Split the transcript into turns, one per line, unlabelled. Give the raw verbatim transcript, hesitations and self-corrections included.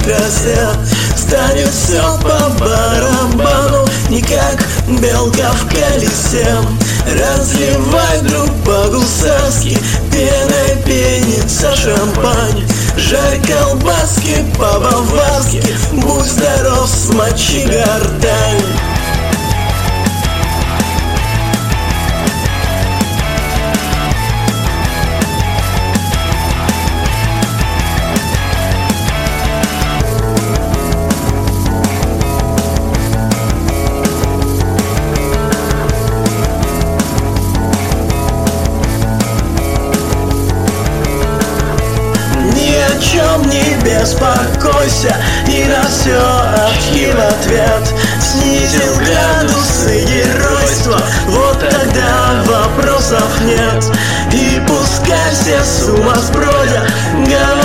красе. Станет все по барабану, не как белка в колесе. Разливай, друг, по-гусарски, пеной пенится шампань. Жарь колбаски по-баварски, будь здоров, смочи гортань. Ни о чем не беспокойся, и на все ахи в ответ. Снизил градусы геройства, вот тогда вопросов нет. И пускай все с ума сбродят,